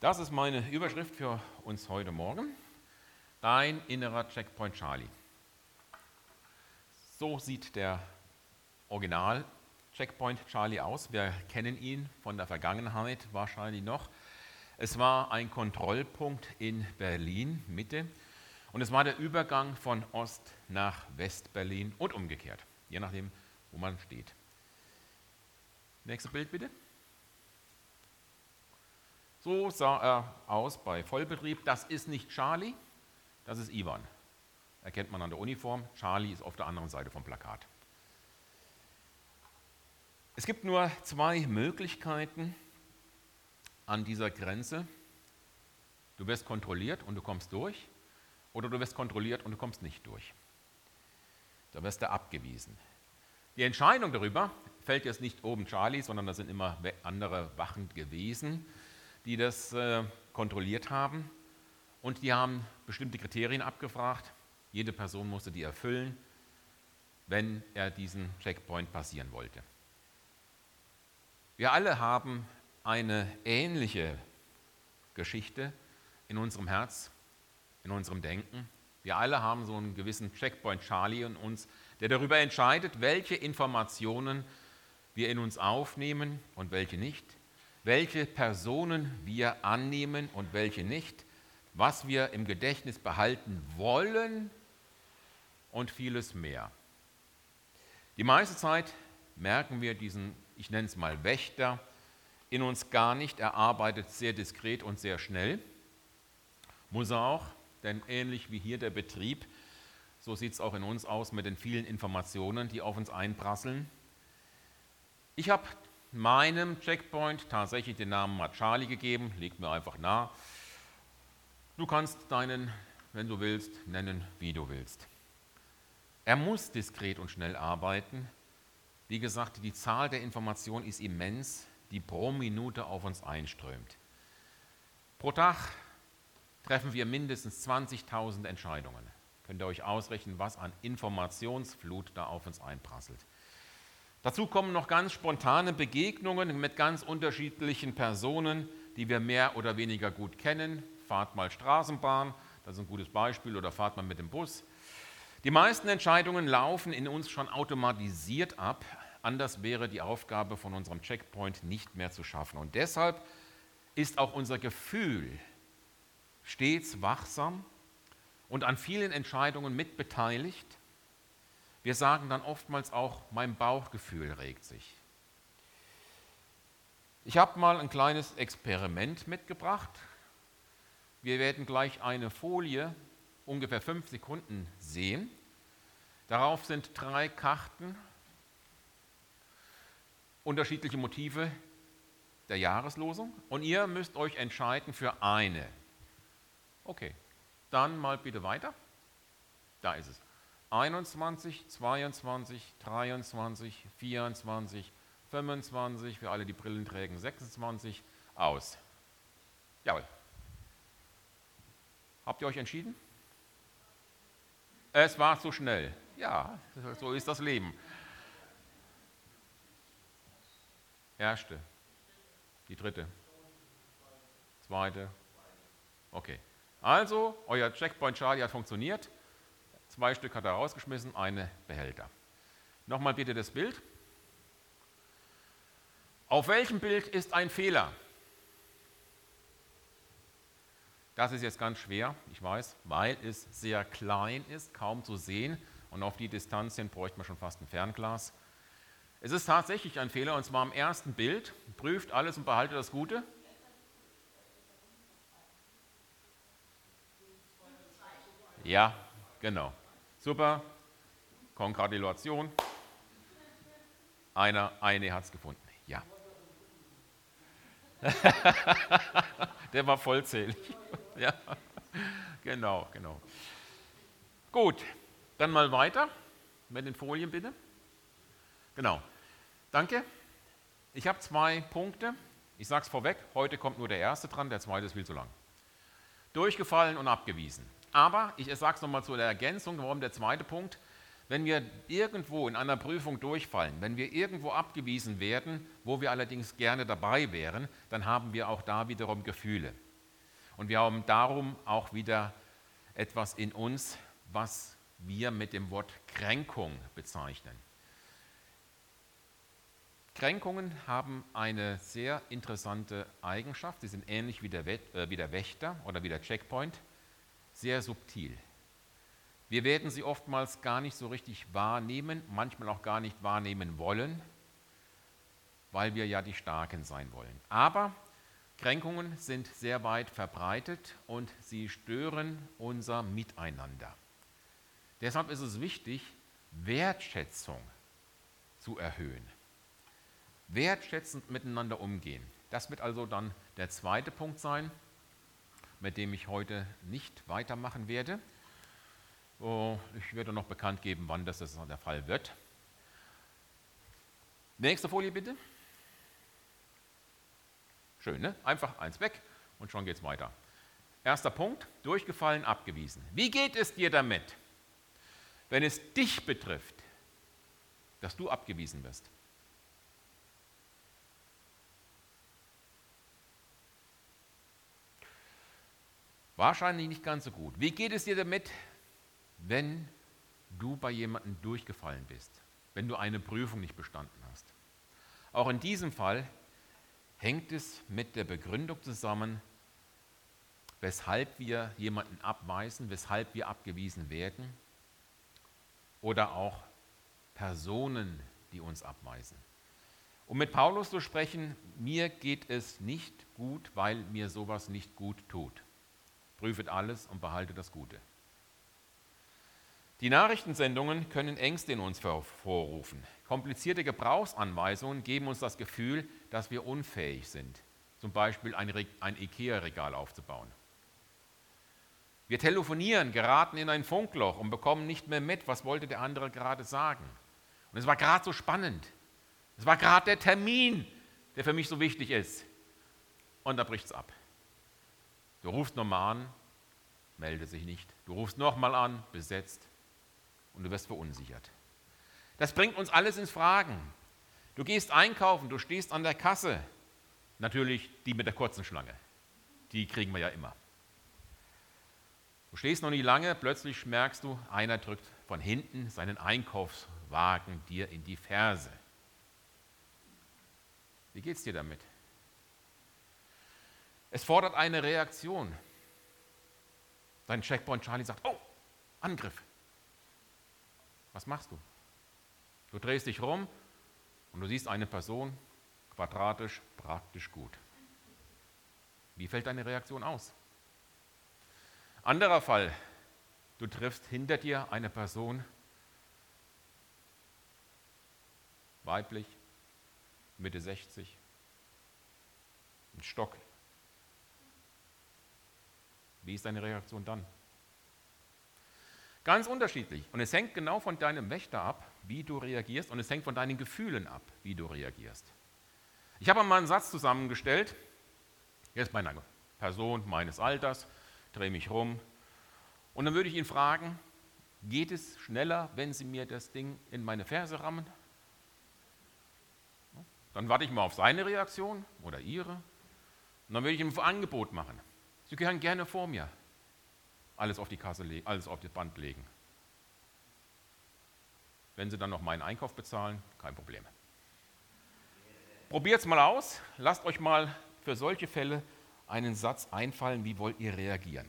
Das ist meine Überschrift für uns heute Morgen. Dein innerer Checkpoint Charlie. So sieht der Original Checkpoint Charlie aus. Wir kennen ihn von der Vergangenheit wahrscheinlich noch. Es war ein Kontrollpunkt in Berlin Mitte und es war der Übergang von Ost nach West-Berlin und umgekehrt, je nachdem, wo man steht. Nächstes Bild bitte. So sah er aus bei Vollbetrieb. Das ist nicht Charlie, das ist Ivan. Erkennt man an der Uniform. Charlie ist auf der anderen Seite vom Plakat. Es gibt nur zwei Möglichkeiten an dieser Grenze. Du wirst kontrolliert und du kommst durch, oder du wirst kontrolliert und du kommst nicht durch. Da wirst du abgewiesen. Die Entscheidung darüber fällt jetzt nicht oben Charlie, sondern da sind immer andere Wachen gewesen, die das kontrolliert haben, und die haben bestimmte Kriterien abgefragt. Jede Person musste die erfüllen, wenn er diesen Checkpoint passieren wollte. Wir alle haben eine ähnliche Geschichte in unserem Herz, in unserem Denken. Wir alle haben so einen gewissen Checkpoint Charlie in uns, der darüber entscheidet, welche Informationen wir in uns aufnehmen und welche nicht, welche Personen wir annehmen und welche nicht, was wir im Gedächtnis behalten wollen und vieles mehr. Die meiste Zeit merken wir diesen, ich nenne es mal Wächter, in uns gar nicht. Er arbeitet sehr diskret und sehr schnell. Muss er auch, denn ähnlich wie hier der Betrieb, so sieht es auch in uns aus mit den vielen Informationen, die auf uns einprasseln. Ich habe meinem Checkpoint tatsächlich den Namen mal Charlie gegeben, liegt mir einfach nah. Du kannst deinen, wenn du willst, nennen, wie du willst. Er muss diskret und schnell arbeiten. Wie gesagt, die Zahl der Informationen ist immens, die pro Minute auf uns einströmt. Pro Tag treffen wir mindestens 20.000 Entscheidungen. Könnt ihr euch ausrechnen, was an Informationsflut da auf uns einprasselt. Dazu kommen noch ganz spontane Begegnungen mit ganz unterschiedlichen Personen, die wir mehr oder weniger gut kennen. Fahrt mal Straßenbahn, das ist ein gutes Beispiel, oder fahrt mal mit dem Bus. Die meisten Entscheidungen laufen in uns schon automatisiert ab. Anders wäre die Aufgabe von unserem Checkpoint nicht mehr zu schaffen. Und deshalb ist auch unser Gefühl stets wachsam und an vielen Entscheidungen mitbeteiligt. Wir sagen dann oftmals auch, mein Bauchgefühl regt sich. Ich habe mal ein kleines Experiment mitgebracht. Wir werden gleich eine Folie, ungefähr 5 Sekunden sehen. Darauf sind 3 Karten, unterschiedliche Motive der Jahreslosung, und ihr müsst euch entscheiden für eine. Okay, dann mal bitte weiter. Da ist es. 21, 22, 23, 24, 25, für alle, die Brillen tragen, 26, aus. Jawohl. Habt ihr euch entschieden? Es war zu schnell. Ja, so ist das Leben. Erste, die dritte, zweite. Okay. Also, euer Checkpoint Charlie hat funktioniert. 2 Stück hat er rausgeschmissen, eine behält er. Nochmal bitte das Bild. Auf welchem Bild ist ein Fehler? Das ist jetzt ganz schwer, ich weiß, weil es sehr klein ist, kaum zu sehen, und auf die Distanz hin bräuchte man schon fast ein Fernglas. Es ist tatsächlich ein Fehler, und zwar am ersten Bild. Prüft alles und behaltet das Gute. Ja, genau. Super, Kongratulation. Eine hat es gefunden. Ja. Der war vollzählig. Ja, genau. Gut, dann mal weiter mit den Folien bitte. Genau, danke. Ich habe 2 Punkte. Ich sage es vorweg, heute kommt nur der erste dran, der zweite ist viel zu lang. Durchgefallen und abgewiesen. Aber ich sage es nochmal zur Ergänzung, warum der zweite Punkt. Wenn wir irgendwo in einer Prüfung durchfallen, wenn wir irgendwo abgewiesen werden, wo wir allerdings gerne dabei wären, dann haben wir auch da wiederum Gefühle. Und wir haben darum auch wieder etwas in uns, was wir mit dem Wort Kränkung bezeichnen. Kränkungen haben eine sehr interessante Eigenschaft. Sie sind ähnlich wie der Wächter oder wie der Checkpoint, sehr subtil. Wir werden sie oftmals gar nicht so richtig wahrnehmen, manchmal auch gar nicht wahrnehmen wollen, weil wir ja die Starken sein wollen. Aber Kränkungen sind sehr weit verbreitet und sie stören unser Miteinander. Deshalb ist es wichtig, Wertschätzung zu erhöhen. Wertschätzend miteinander umgehen. Das wird also dann der zweite Punkt sein, mit dem ich heute nicht weitermachen werde. Ich werde noch bekannt geben, wann das der Fall wird. Nächste Folie bitte. Schön, ne? Einfach eins weg und schon geht es weiter. Erster Punkt, durchgefallen, abgewiesen. Wie geht es dir damit, wenn es dich betrifft, dass du abgewiesen wirst? Wahrscheinlich nicht ganz so gut. Wie geht es dir damit, wenn du bei jemandem durchgefallen bist, wenn du eine Prüfung nicht bestanden hast? Auch in diesem Fall hängt es mit der Begründung zusammen, weshalb wir jemanden abweisen, weshalb wir abgewiesen werden oder auch Personen, die uns abweisen. Um mit Paulus zu sprechen, mir geht es nicht gut, weil mir sowas nicht gut tut. Prüfet alles und behaltet das Gute. Die Nachrichtensendungen können Ängste in uns hervorrufen. Komplizierte Gebrauchsanweisungen geben uns das Gefühl, dass wir unfähig sind, zum Beispiel ein IKEA-Regal aufzubauen. Wir telefonieren, geraten in ein Funkloch und bekommen nicht mehr mit, was wollte der andere gerade sagen. Und es war gerade so spannend. Es war gerade der Termin, der für mich so wichtig ist. Und da bricht es ab. Du rufst nochmal an, meldet sich nicht. Du rufst nochmal an, besetzt und du wirst verunsichert. Das bringt uns alles ins Fragen. Du gehst einkaufen, du stehst an der Kasse. Natürlich die mit der kurzen Schlange. Die kriegen wir ja immer. Du stehst noch nicht lange, plötzlich merkst du, einer drückt von hinten seinen Einkaufswagen dir in die Ferse. Wie geht's dir damit? Es fordert eine Reaktion. Dein Checkpoint Charlie sagt, oh, Angriff. Was machst du? Du drehst dich rum und du siehst eine Person, quadratisch, praktisch gut. Wie fällt deine Reaktion aus? Anderer Fall, du triffst hinter dir eine Person, weiblich, Mitte 60, ein Stock. Wie ist deine Reaktion dann? Ganz unterschiedlich. Und es hängt genau von deinem Wächter ab, wie du reagierst, und es hängt von deinen Gefühlen ab, wie du reagierst. Ich habe mal einen Satz zusammengestellt. Jetzt bei einer Person meines Alters, drehe mich rum und dann würde ich ihn fragen, geht es schneller, wenn Sie mir das Ding in meine Ferse rammen? Dann warte ich mal auf seine Reaktion oder ihre und dann würde ich ihm ein Angebot machen. Sie können gerne vor mir alles auf die Kasse legen, alles auf das Band legen. Wenn Sie dann noch meinen Einkauf bezahlen, kein Problem. Probiert es mal aus, lasst euch mal für solche Fälle einen Satz einfallen, wie wollt ihr reagieren.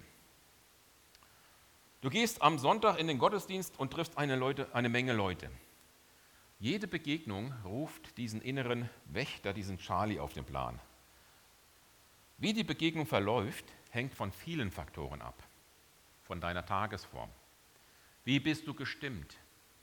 Du gehst am Sonntag in den Gottesdienst und triffst eine Menge Leute. Jede Begegnung ruft diesen inneren Wächter, diesen Charlie auf den Plan. Wie die Begegnung verläuft, hängt von vielen Faktoren ab. Von deiner Tagesform. Wie bist du gestimmt?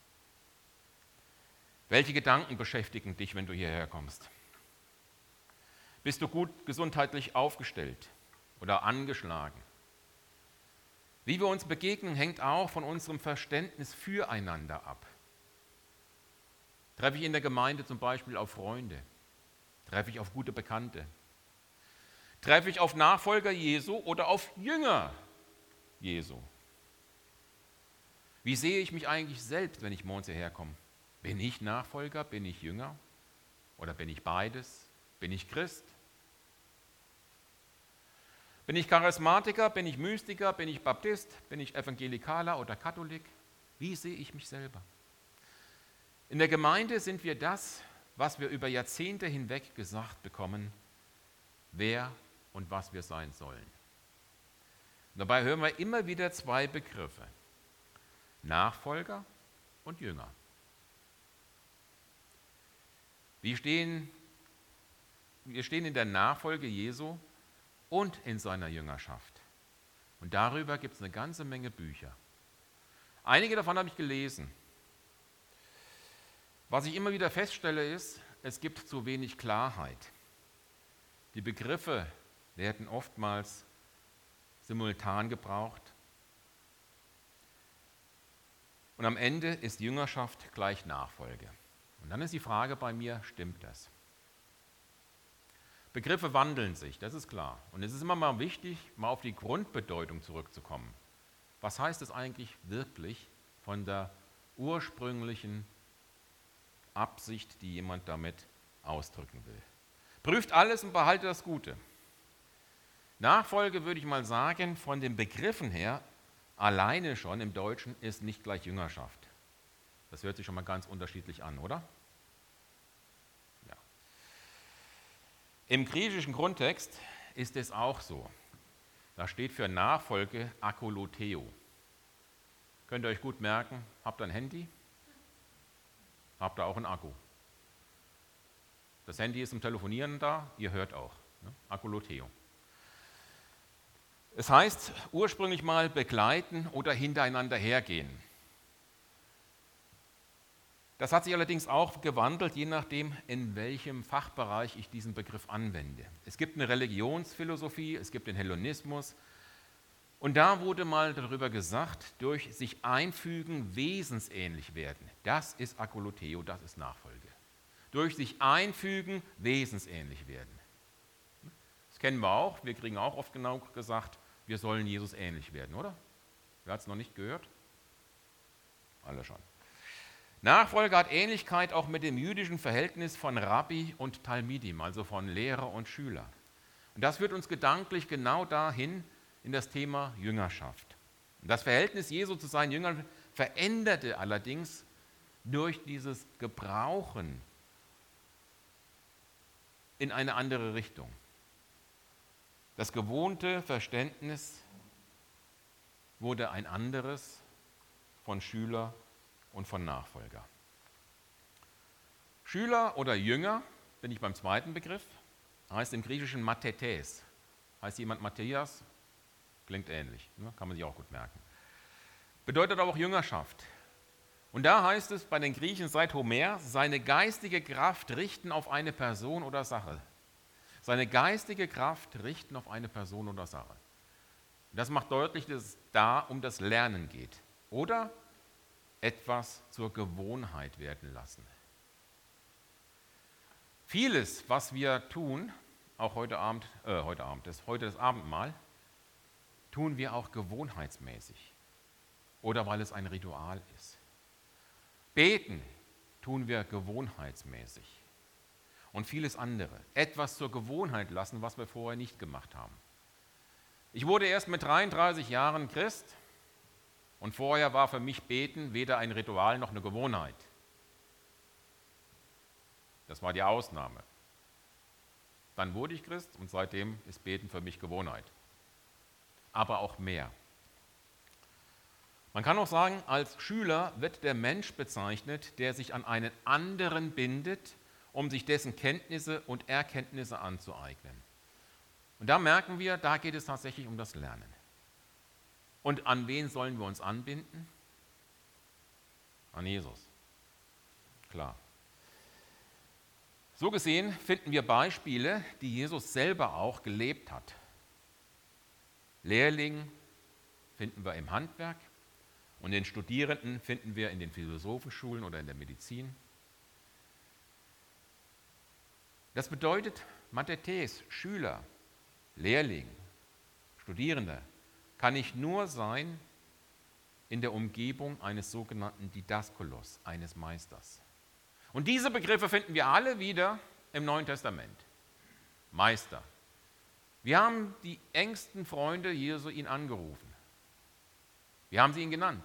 Welche Gedanken beschäftigen dich, wenn du hierher kommst? Bist du gut gesundheitlich aufgestellt oder angeschlagen? Wie wir uns begegnen, hängt auch von unserem Verständnis füreinander ab. Treffe ich in der Gemeinde zum Beispiel auf Freunde? Treffe ich auf gute Bekannte? Treffe ich auf Nachfolger Jesu oder auf Jünger Jesu? Wie sehe ich mich eigentlich selbst, wenn ich morgens hierher komme? Bin ich Nachfolger? Bin ich Jünger? Oder bin ich beides? Bin ich Christ? Bin ich Charismatiker, bin ich Mystiker, bin ich Baptist, bin ich Evangelikaler oder Katholik? Wie sehe ich mich selber? In der Gemeinde sind wir das, was wir über Jahrzehnte hinweg gesagt bekommen, wer und was wir sein sollen. Und dabei hören wir immer wieder zwei Begriffe: Nachfolger und Jünger. Wir stehen in der Nachfolge Jesu und in seiner Jüngerschaft. Und darüber gibt es eine ganze Menge Bücher. Einige davon habe ich gelesen. Was ich immer wieder feststelle ist, es gibt zu wenig Klarheit. Die Begriffe werden oftmals simultan gebraucht. Und am Ende ist Jüngerschaft gleich Nachfolge. Und dann ist die Frage bei mir, stimmt das? Begriffe wandeln sich, das ist klar. Und es ist immer mal wichtig, mal auf die Grundbedeutung zurückzukommen. Was heißt es eigentlich wirklich von der ursprünglichen Absicht, die jemand damit ausdrücken will? Prüft alles und behaltet das Gute. Nachfolge, würde ich mal sagen, von den Begriffen her, alleine schon im Deutschen ist nicht gleich Jüngerschaft. Das hört sich schon mal ganz unterschiedlich an, oder? Ja. Im griechischen Grundtext ist es auch so. Da steht für Nachfolge Akoloteo. Könnt ihr euch gut merken, habt ihr ein Handy? Habt ihr auch einen Akku? Das Handy ist zum Telefonieren da, ihr hört auch. Ne? Akoloteo. Es heißt ursprünglich mal begleiten oder hintereinander hergehen. Das hat sich allerdings auch gewandelt, je nachdem, in welchem Fachbereich ich diesen Begriff anwende. Es gibt eine Religionsphilosophie, es gibt den Hellenismus. Und da wurde mal darüber gesagt, durch sich einfügen, wesensähnlich werden. Das ist Akoloteo, das ist Nachfolge. Durch sich einfügen, wesensähnlich werden. Das kennen wir auch, wir kriegen auch oft genau gesagt, wir sollen Jesus ähnlich werden, oder? Wer hat es noch nicht gehört? Alle schon. Nachfolge hat Ähnlichkeit auch mit dem jüdischen Verhältnis von Rabbi und Talmidim, also von Lehrer und Schüler. Und das führt uns gedanklich genau dahin in das Thema Jüngerschaft. Und das Verhältnis Jesu zu seinen Jüngern veränderte allerdings durch dieses Gebrauchen in eine andere Richtung. Das gewohnte Verständnis wurde ein anderes von Schüler und von Nachfolger. Schüler oder Jünger, bin ich beim zweiten Begriff, heißt im Griechischen Mathetes. Heißt jemand Matthias? Klingt ähnlich, ne? Kann man sich auch gut merken. Bedeutet aber auch Jüngerschaft. Und da heißt es bei den Griechen seit Homer, seine geistige Kraft richten auf eine Person oder Sache. Seine geistige Kraft richten auf eine Person oder Sache. Das macht deutlich, dass es da um das Lernen geht. Oder etwas zur Gewohnheit werden lassen. Vieles, was wir tun, auch heute das Abendmahl, tun wir auch gewohnheitsmäßig oder weil es ein Ritual ist. Beten tun wir gewohnheitsmäßig und vieles andere. Etwas zur Gewohnheit lassen, was wir vorher nicht gemacht haben. Ich wurde erst mit 33 Jahren Christ und vorher war für mich Beten weder ein Ritual noch eine Gewohnheit. Das war die Ausnahme. Dann wurde ich Christ und seitdem ist Beten für mich Gewohnheit. Aber auch mehr. Man kann auch sagen, als Schüler wird der Mensch bezeichnet, der sich an einen anderen bindet, um sich dessen Kenntnisse und Erkenntnisse anzueignen. Und da merken wir, da geht es tatsächlich um das Lernen. Und an wen sollen wir uns anbinden? An Jesus. Klar. So gesehen finden wir Beispiele, die Jesus selber auch gelebt hat. Lehrling finden wir im Handwerk und den Studierenden finden wir in den Philosophenschulen oder in der Medizin. Das bedeutet, Mathetes, Schüler, Lehrling, Studierender, kann nicht nur sein in der Umgebung eines sogenannten Didaskolos, eines Meisters. Und diese Begriffe finden wir alle wieder im Neuen Testament. Meister, Wie haben die engsten Freunde Jesu ihn angerufen? Wie haben sie ihn genannt?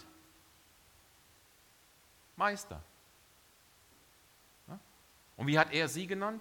Meister. Ja? Und wie hat er sie genannt?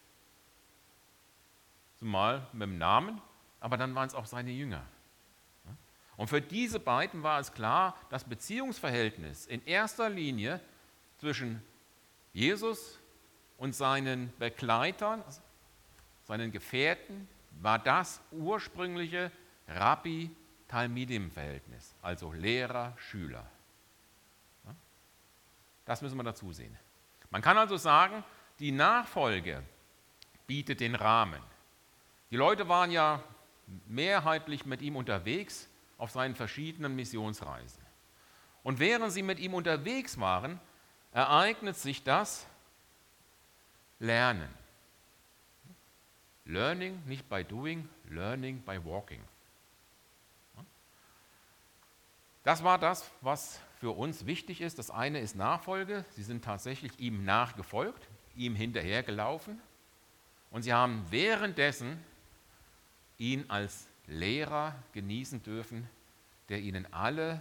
Zumal mit dem Namen, aber dann waren es auch seine Jünger. Ja? Und für diese beiden war es klar, das Beziehungsverhältnis in erster Linie zwischen Jesus und seinen Begleitern, seinen Gefährten, war das ursprüngliche Rabbi-Talmidim-Verhältnis, also Lehrer-Schüler. Ja? Das müssen wir dazu sehen. Man kann also sagen, die Nachfolge bietet den Rahmen. Die Leute waren ja mehrheitlich mit ihm unterwegs auf seinen verschiedenen Missionsreisen. Und während sie mit ihm unterwegs waren, ereignet sich das Lernen. Learning, nicht by doing, learning by walking. Das war das, was für uns wichtig ist. Das eine ist Nachfolge. Sie sind tatsächlich ihm nachgefolgt, ihm hinterhergelaufen. Und sie haben währenddessen ihn als Lehrer genießen dürfen, der ihnen alle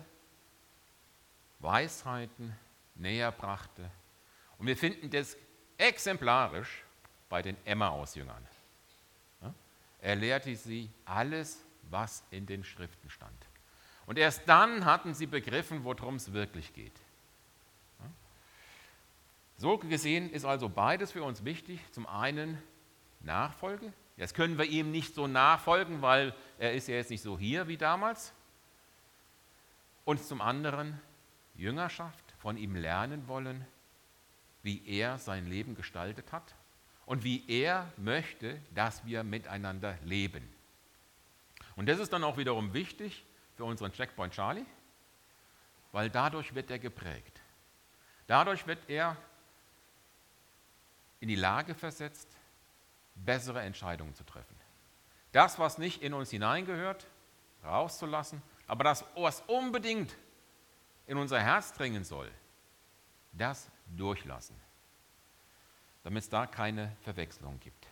Weisheiten näher brachte. Und wir finden das exemplarisch bei den Emmaus-Jüngern. Ja? Er lehrte sie alles, was in den Schriften stand. Und erst dann hatten sie begriffen, worum es wirklich geht. Ja? So gesehen ist also beides für uns wichtig. Zum einen Nachfolge. Jetzt können wir ihm nicht so nachfolgen, weil er ist ja jetzt nicht so hier wie damals. Und zum anderen Jüngerschaft, von ihm lernen wollen, wie er sein Leben gestaltet hat und wie er möchte, dass wir miteinander leben. Und das ist dann auch wiederum wichtig für unseren Checkpoint Charlie, weil dadurch wird er geprägt. Dadurch wird er in die Lage versetzt, bessere Entscheidungen zu treffen. Das, was nicht in uns hineingehört, rauszulassen, aber das, was unbedingt in unser Herz dringen soll, das durchlassen, damit es da keine Verwechslung gibt.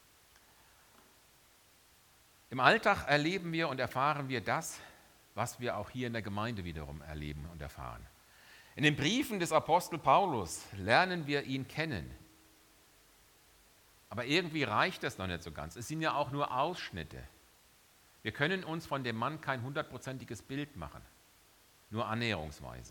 Im Alltag erleben wir und erfahren wir das, was wir auch hier in der Gemeinde wiederum erleben und erfahren. In den Briefen des Apostel Paulus lernen wir ihn kennen. Aber irgendwie reicht das noch nicht so ganz. Es sind ja auch nur Ausschnitte. Wir können uns von dem Mann kein 100%iges Bild machen, nur annäherungsweise.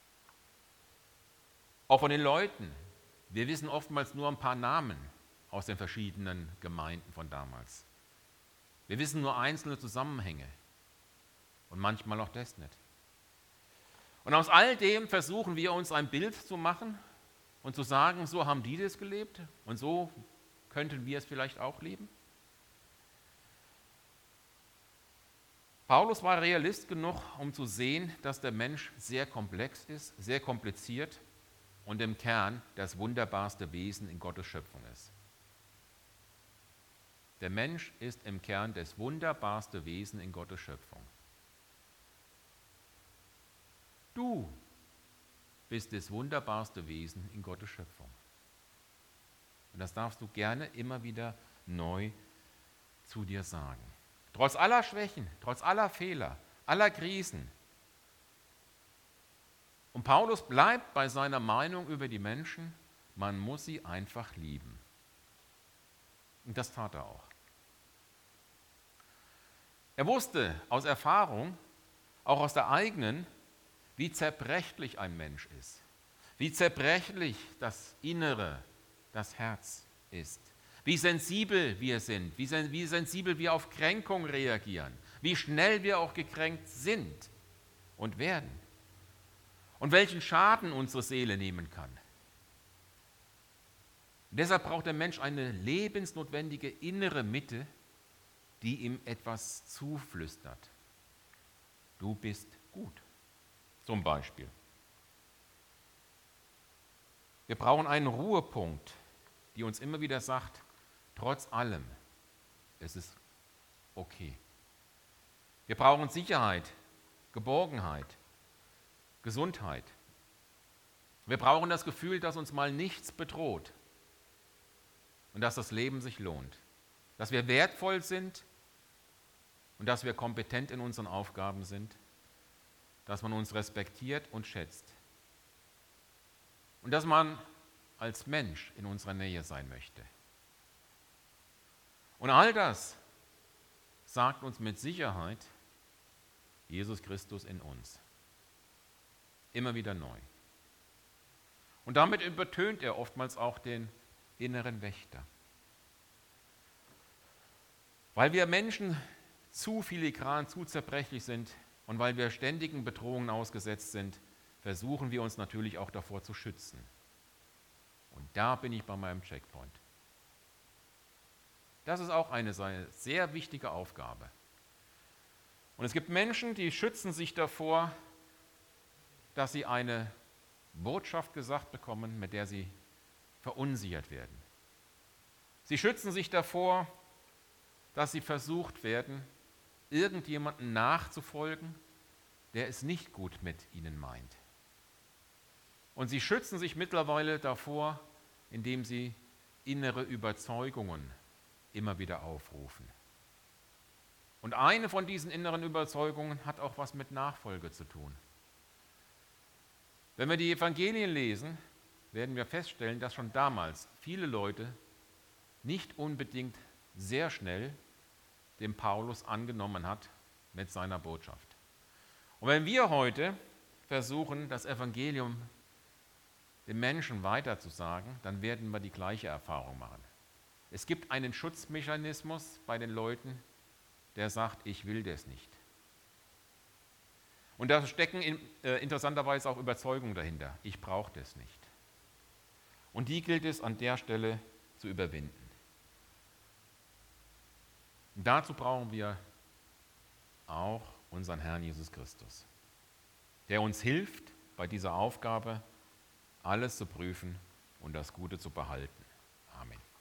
Auch von den Leuten. Wir wissen oftmals nur ein paar Namen aus den verschiedenen Gemeinden von damals. Wir wissen nur einzelne Zusammenhänge und manchmal auch das nicht. Und aus all dem versuchen wir uns ein Bild zu machen und zu sagen, so haben die das gelebt und so könnten wir es vielleicht auch leben. Paulus war Realist genug, um zu sehen, dass der Mensch sehr komplex ist, sehr kompliziert und im Kern das wunderbarste Wesen in Gottes Schöpfung ist. Der Mensch ist im Kern das wunderbarste Wesen in Gottes Schöpfung. Du bist das wunderbarste Wesen in Gottes Schöpfung. Und das darfst du gerne immer wieder neu zu dir sagen. Trotz aller Schwächen, trotz aller Fehler, aller Krisen. Und Paulus bleibt bei seiner Meinung über die Menschen, man muss sie einfach lieben. Und das tat er auch. Er wusste aus Erfahrung, auch aus der eigenen, wie zerbrechlich ein Mensch ist, wie zerbrechlich das Innere, das Herz ist, wie sensibel wir sind, wie sensibel wir auf Kränkung reagieren, wie schnell wir auch gekränkt sind und werden und welchen Schaden unsere Seele nehmen kann. Und deshalb braucht der Mensch eine lebensnotwendige innere Mitte, die ihm etwas zuflüstert. Du bist gut, zum Beispiel. Wir brauchen einen Ruhepunkt, die uns immer wieder sagt, trotz allem, es ist okay. Wir brauchen Sicherheit, Geborgenheit, Gesundheit. Wir brauchen das Gefühl, dass uns mal nichts bedroht und dass das Leben sich lohnt. Dass wir wertvoll sind und dass wir kompetent in unseren Aufgaben sind, dass man uns respektiert und schätzt und dass man als Mensch in unserer Nähe sein möchte. Und all das sagt uns mit Sicherheit Jesus Christus in uns. Immer wieder neu. Und damit übertönt er oftmals auch den inneren Wächter. Weil wir Menschen zu filigran, zu zerbrechlich sind und weil wir ständigen Bedrohungen ausgesetzt sind, versuchen wir uns natürlich auch davor zu schützen. Und da bin ich bei meinem Checkpoint. Das ist auch eine sehr wichtige Aufgabe. Und es gibt Menschen, die schützen sich davor, dass sie eine Botschaft gesagt bekommen, mit der sie verunsichert werden. Sie schützen sich davor, dass sie versucht werden, irgendjemandem nachzufolgen, der es nicht gut mit ihnen meint. Und sie schützen sich mittlerweile davor, indem sie innere Überzeugungen immer wieder aufrufen. Und eine von diesen inneren Überzeugungen hat auch was mit Nachfolge zu tun. Wenn wir die Evangelien lesen, werden wir feststellen, dass schon damals viele Leute nicht unbedingt sehr schnell den Paulus angenommen hat mit seiner Botschaft. Und wenn wir heute versuchen, das Evangelium den Menschen weiterzusagen, dann werden wir die gleiche Erfahrung machen. Es gibt einen Schutzmechanismus bei den Leuten, der sagt, ich will das nicht. Und da stecken interessanterweise auch Überzeugungen dahinter. Ich brauche das nicht. Und die gilt es an der Stelle zu überwinden. Und dazu brauchen wir auch unseren Herrn Jesus Christus, der uns hilft, bei dieser Aufgabe alles zu prüfen und das Gute zu behalten. Amen.